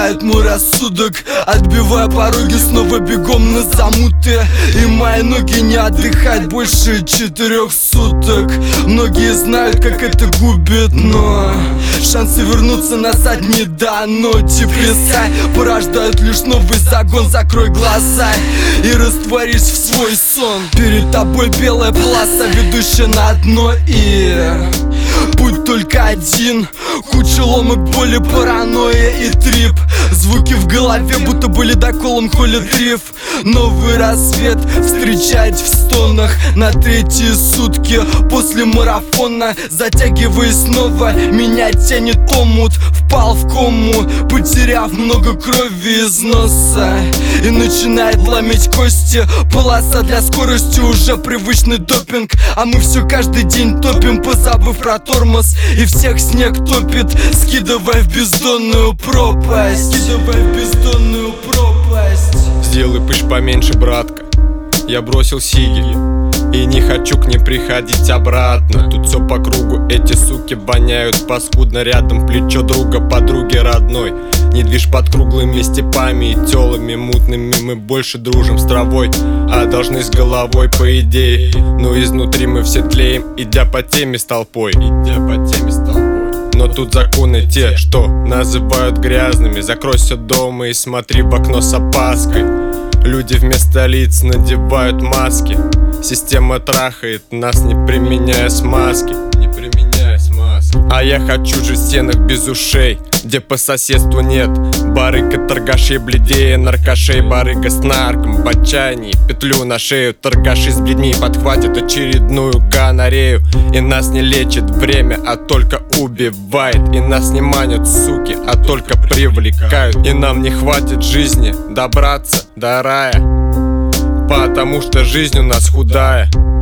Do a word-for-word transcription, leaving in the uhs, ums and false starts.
теряют мой рассудок, отбивая пороги, снова бегом на замуты. И мои ноги не отдыхают больше четырех суток. Многие знают, как это губит, но шансы вернуться назад не дано. Депресса порождают лишь новый загон. Закрой глаза и растворись в свой сон. Перед тобой белая полоса, ведущая на дно. И путь только один: куча ломок, боли, паранойя и трип. Звуки в голове, будто бы ледоколом холит риф. Новый рассвет встречать в стонах на третьи сутки после марафона. Затягиваясь снова, меня тянет омут. Впал в кому, потеряв много крови из носа, и начинает ломить кости. Полоса для скорости уже привычный допинг, а мы все каждый день топим, позабыв про тормоз. И всех снег топит, скидывая в бездонную пропасть. Скидывая в бездонную пропасть. Сделай пыш поменьше, братка. Я бросил сиги и не хочу к ним приходить обратно. Тут все по кругу, эти суки воняют паскудно. Рядом плечо друга, подруги родной. Не движ под круглыми степами и телами мутными. Мы больше дружим с травой, а должны с головой, по идее. Но изнутри мы все тлеем, идя по теме с толпой. Идя по теме с толпой. Но тут законы те, что называют грязными. Закройся дома и смотри в окно с опаской. Люди вместо лиц надевают маски. Система трахает нас, не применяя смазки. Не применяя смазки. А я хочу жить в стенах без ушей, где по соседству нет барыга, торгашей, бледея, наркошей. Барыга с нарком в отчаянии, петлю на шею. Торгаши с бледьми подхватят очередную гонорею. И нас не лечит время, а только убивает. И нас не манят суки, а только привлекают. И нам не хватит жизни добраться до рая, потому что жизнь у нас худая.